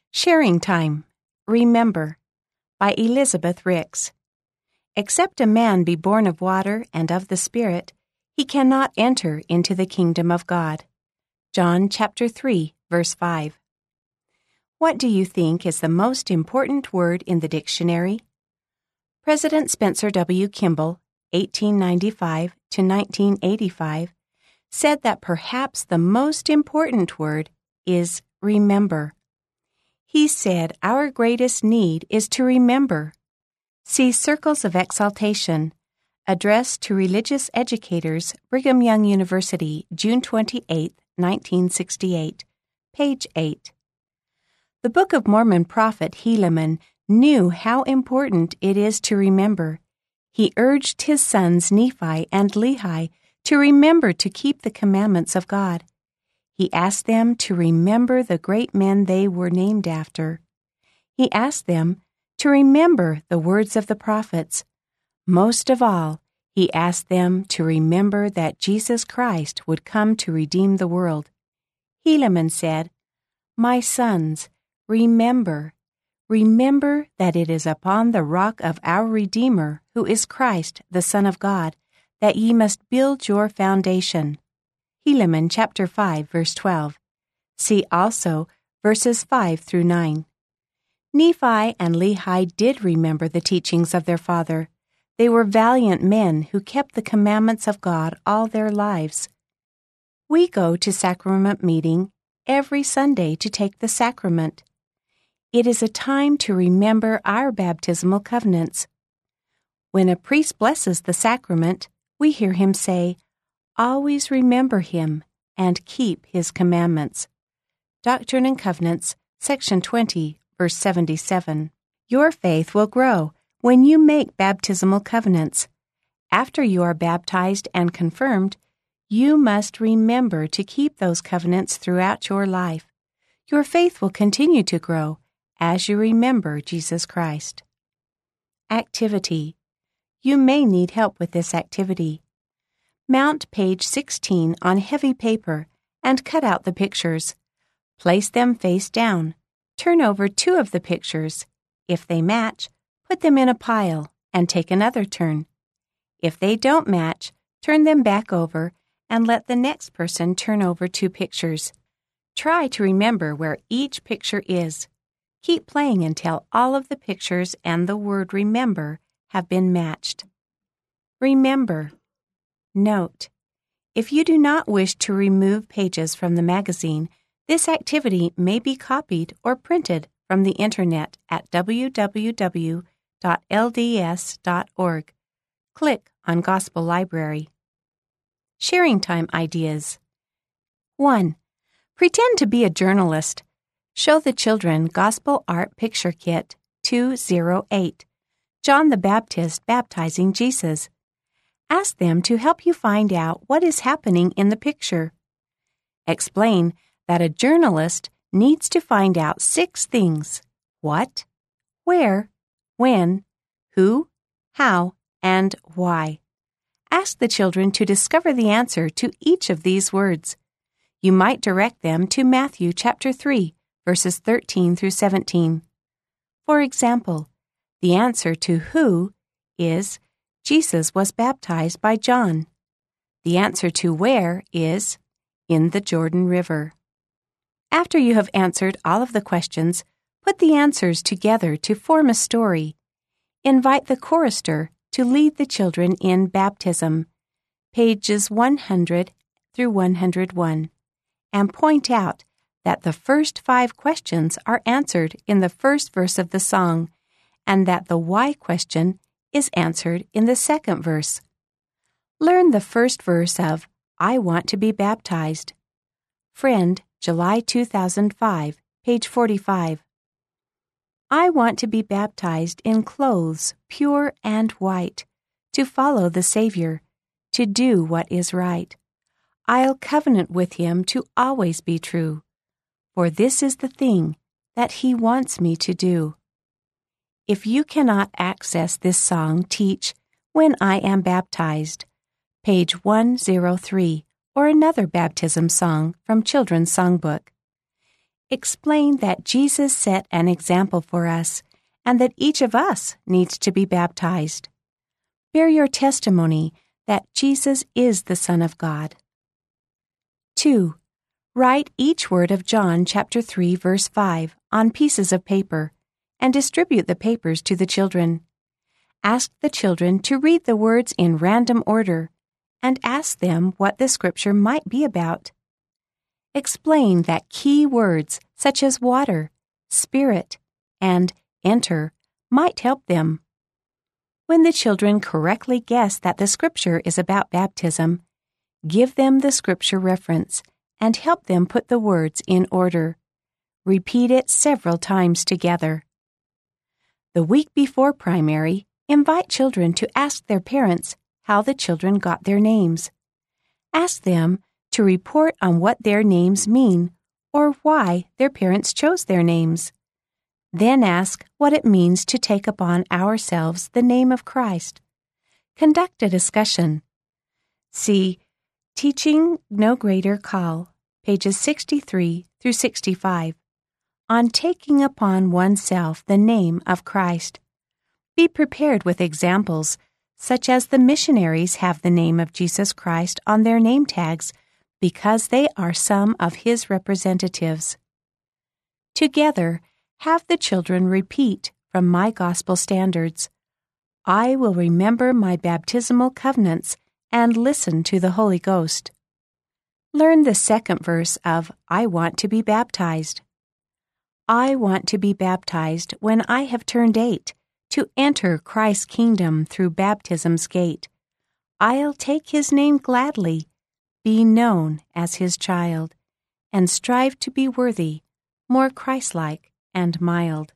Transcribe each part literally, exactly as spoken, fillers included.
Sharing Time. Remember. By Elizabeth Ricks. Except a man be born of water and of the Spirit, he cannot enter into the kingdom of God. John chapter three, verse five. What do you think is the most important word in the dictionary? President Spencer W. Kimball, eighteen ninety-five to nineteen eighty-five, said that perhaps the most important word is remember. He said our greatest need is to remember. See Circles of Exaltation, addressed to religious educators, Brigham Young University, June twenty-eighth, nineteen sixty-eight, page eight. The Book of Mormon prophet Helaman knew how important it is to remember. He urged his sons Nephi and Lehi to remember to keep the commandments of God. He asked them to remember the great men they were named after. He asked them to remember the words of the prophets. Most of all, he asked them to remember that Jesus Christ would come to redeem the world. Helaman said, "My sons, remember, remember that it is upon the rock of our Redeemer, who is Christ, the Son of God, that ye must build your foundation." Helaman chapter five, verse twelve. See also verses five through nine. Nephi and Lehi did remember the teachings of their father. They were valiant men who kept the commandments of God all their lives. We go to sacrament meeting every Sunday to take the sacrament. It is a time to remember our baptismal covenants. When a priest blesses the sacrament, we hear him say, "Always remember him and keep his commandments." Doctrine and Covenants, section twenty, verse seventy-seven. Your faith will grow when you make baptismal covenants. After you are baptized and confirmed, you must remember to keep those covenants throughout your life. Your faith will continue to grow as you remember Jesus Christ. Activity. You may need help with this activity. Mount page sixteen on heavy paper and cut out the pictures. Place them face down. Turn over two of the pictures. If they match, put them in a pile and take another turn. If they don't match, turn them back over and let the next person turn over two pictures. Try to remember where each picture is. Keep playing until all of the pictures and the word remember have been matched. Remember. Note: if you do not wish to remove pages from the magazine, this activity may be copied or printed from the Internet at w w w dot l d s dot org. Click on Gospel Library. Sharing Time Ideas. one. Pretend to be a journalist. Show the children Gospel Art Picture Kit two oh eight, John the Baptist baptizing Jesus. Ask them to help you find out what is happening in the picture. Explain that a journalist needs to find out six things: what, where, when, who, how, and why. Ask the children to discover the answer to each of these words. You might direct them to Matthew chapter three, verses thirteen through seventeen. For example, the answer to who is Jesus was baptized by John. The answer to where is in the Jordan River. After you have answered all of the questions, put the answers together to form a story. Invite the chorister to lead the children in baptism, pages one hundred through one hundred one, and point out that the first five questions are answered in the first verse of the song, and that the why question is answered in the second verse. Learn the first verse of I Want to Be Baptized. Friend, July two thousand five, page forty-five. I want to be baptized in clothes pure and white, to follow the Savior, to do what is right. I'll covenant with him to always be true, for this is the thing that he wants me to do. If you cannot access this song, teach When I Am Baptized, page one oh three, or another baptism song from Children's Songbook. Explain that Jesus set an example for us and that each of us needs to be baptized. Bear your testimony that Jesus is the Son of God. two. Write each word of John chapter three verse five on pieces of paper and distribute the papers to the children. Ask the children to read the words in random order and ask them what the scripture might be about. Explain that key words such as water, spirit, and enter might help them. When the children correctly guess that the scripture is about baptism, give them the scripture reference and help them put the words in order. Repeat it several times together. The week before primary, invite children to ask their parents how the children got their names. Ask them to report on what their names mean or why their parents chose their names. Then ask what it means to take upon ourselves the name of Christ. Conduct a discussion. See Teaching No Greater Call, pages sixty-three through sixty-five, on taking upon oneself the name of Christ. Be prepared with examples, such as the missionaries have the name of Jesus Christ on their name tags because they are some of His representatives. Together, have the children repeat from My Gospel Standards, I will remember my baptismal covenants and listen to the Holy Ghost. Learn the second verse of I Want to be Baptized. I want to be baptized when I have turned eight, to enter Christ's kingdom through baptism's gate. I'll take His name gladly, be known as His child, and strive to be worthy, more Christ-like and mild.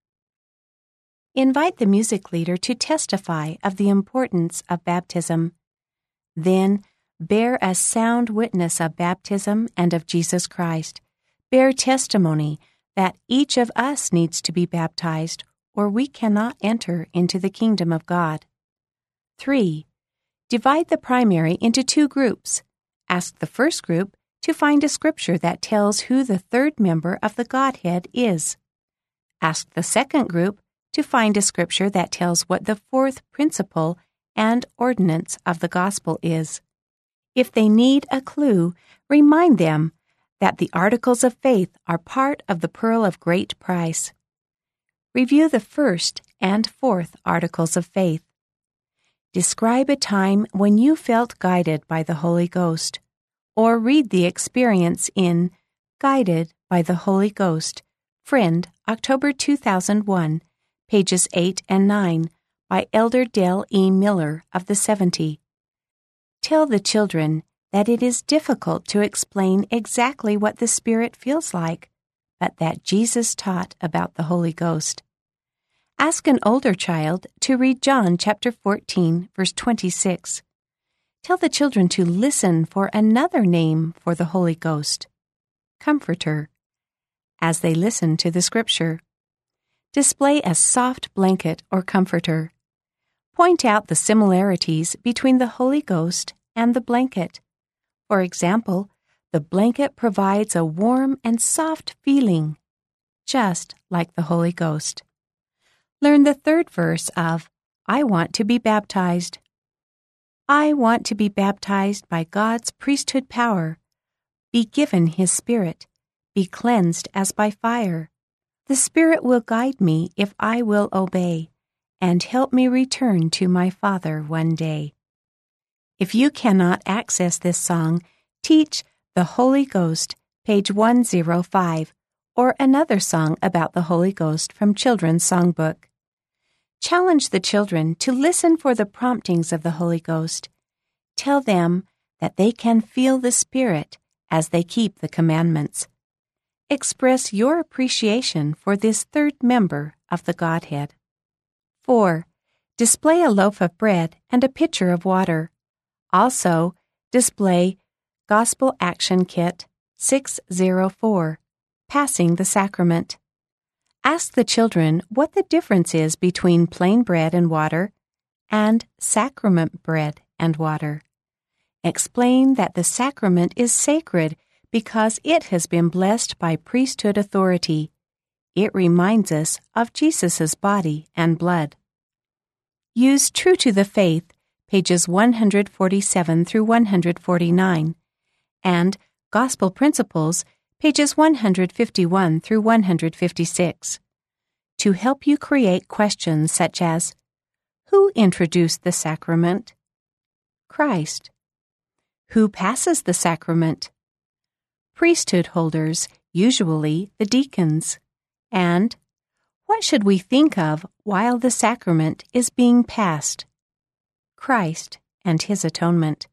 Invite the music leader to testify of the importance of baptism. Then, bear a sound witness of baptism and of Jesus Christ. Bear testimony that each of us needs to be baptized, or we cannot enter into the kingdom of God. three. Divide the primary into two groups. Ask the first group to find a scripture that tells who the third member of the Godhead is. Ask the second group to find a scripture that tells what the fourth principle and ordinance of the gospel is. If they need a clue, remind them that the articles of faith are part of the pearl of great price. Review the first and fourth articles of faith. Describe a time when you felt guided by the Holy Ghost, or read the experience in Guided by the Holy Ghost, Friend, October two thousand one, pages eight and nine, by Elder Dale E. Miller of the seventy. Tell the children that it is difficult to explain exactly what the Spirit feels like, but that Jesus taught about the Holy Ghost. Ask an older child to read John chapter fourteen, verse twenty-six. Tell the children to listen for another name for the Holy Ghost, Comforter, as they listen to the scripture. Display a soft blanket or comforter. Point out the similarities between the Holy Ghost and the blanket. For example, the blanket provides a warm and soft feeling, just like the Holy Ghost. Learn the third verse of I Want to be Baptized. I want to be baptized by God's priesthood power, be given His Spirit, be cleansed as by fire. The Spirit will guide me if I will obey, and help me return to my Father one day. If you cannot access this song, teach The Holy Ghost, page one oh five, or another song about the Holy Ghost from Children's Songbook. Challenge the children to listen for the promptings of the Holy Ghost. Tell them that they can feel the Spirit as they keep the commandments. Express your appreciation for this third member of the Godhead. four. Display a loaf of bread and a pitcher of water. Also, display Gospel Action Kit six oh four, Passing the Sacrament. Ask the children what the difference is between plain bread and water and sacrament bread and water. Explain that the sacrament is sacred because it has been blessed by priesthood authority. It reminds us of Jesus' body and blood. Use True to the Faith, pages one forty-seven through one forty-nine, and Gospel Principles, pages one fifty-one through one fifty-six, to help you create questions such as, who introduced the sacrament? Christ. Who passes the sacrament? Priesthood holders, usually the deacons. And what should we think of while the sacrament is being passed? Christ and His atonement.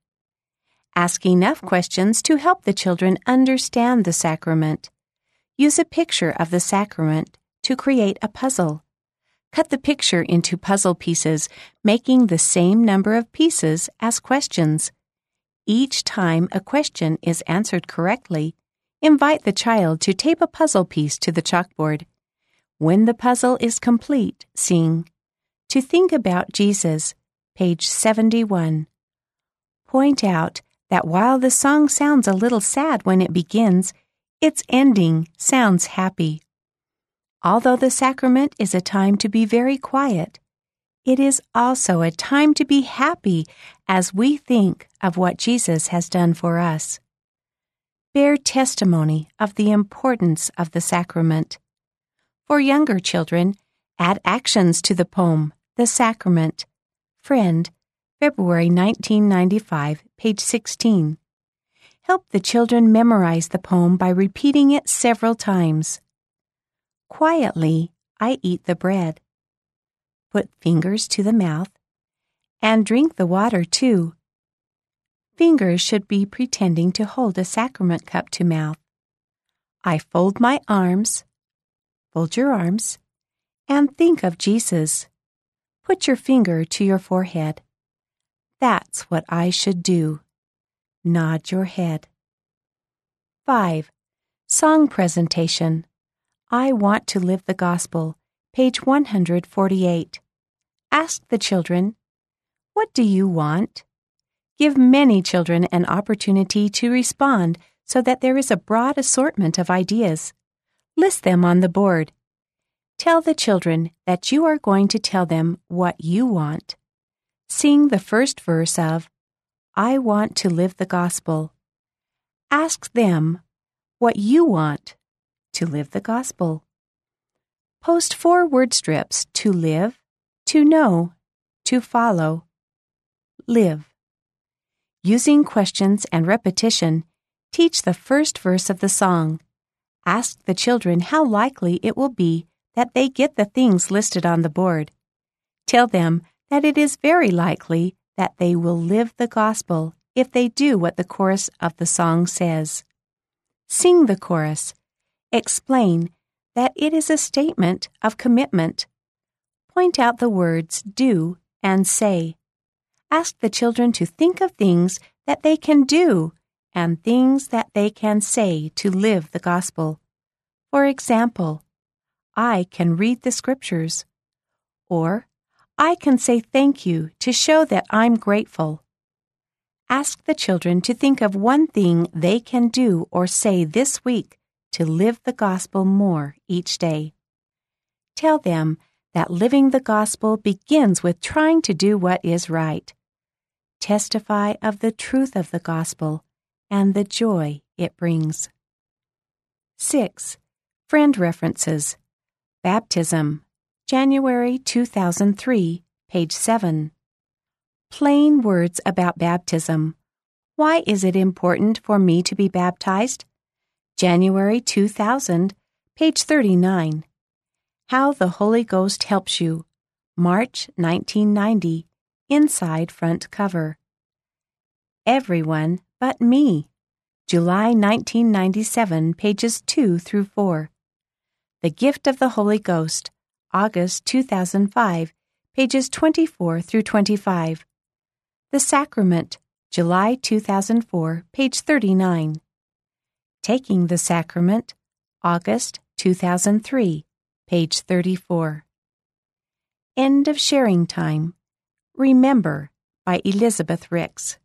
Ask enough questions to help the children understand the sacrament. Use a picture of the sacrament to create a puzzle. Cut the picture into puzzle pieces, making the same number of pieces as questions. Each time a question is answered correctly, invite the child to tape a puzzle piece to the chalkboard. When the puzzle is complete, sing To Think About Jesus, page seventy-one. Point out that while the song sounds a little sad when it begins, its ending sounds happy. Although the sacrament is a time to be very quiet, it is also a time to be happy as we think of what Jesus has done for us. Bear testimony of the importance of the sacrament. For younger children, add actions to the poem, The Sacrament. Friend, February nineteen ninety-five, page sixteen. Help the children memorize the poem by repeating it several times. Quietly, I eat the bread. Put fingers to the mouth, and drink the water too. Fingers should be pretending to hold a sacrament cup to mouth. I fold my arms. Fold your arms, and think of Jesus. Put your finger to your forehead. That's what I should do. Nod your head. five. Song presentation. I Want to Live the Gospel, page one forty-eight. Ask the children, what do you want? Give many children an opportunity to respond so that there is a broad assortment of ideas. List them on the board. Tell the children that you are going to tell them what you want. Sing the first verse of I Want to Live the Gospel. Ask them what you want to live the gospel. Post four word strips to live, to know, to follow. Live. Using questions and repetition, teach the first verse of the song. Ask the children how likely it will be that they get the things listed on the board. Tell them that it is very likely that they will live the gospel if they do what the chorus of the song says. Sing the chorus. Explain that it is a statement of commitment. Point out the words do and say. Ask the children to think of things that they can do and things that they can say to live the gospel. For example, I can read the scriptures, or I can say thank you to show that I'm grateful. Ask the children to think of one thing they can do or say this week to live the gospel more each day. Tell them that living the gospel begins with trying to do what is right. Testify of the truth of the gospel and the joy it brings. six. Friend references. Baptism, January two thousand three, page seven. Plain words about baptism. Why is it important for me to be baptized? January two thousand, page thirty-nine. How the Holy Ghost Helps You, March nineteen ninety, inside front cover. Everyone But Me, July nineteen ninety-seven, pages two through four. The Gift of the Holy Ghost, August two thousand five, pages twenty-four through twenty-five. The Sacrament, July two thousand four, page thirty-nine. Taking the Sacrament, August two thousand three, page thirty-four. End of sharing time. Remember by Elizabeth Ricks.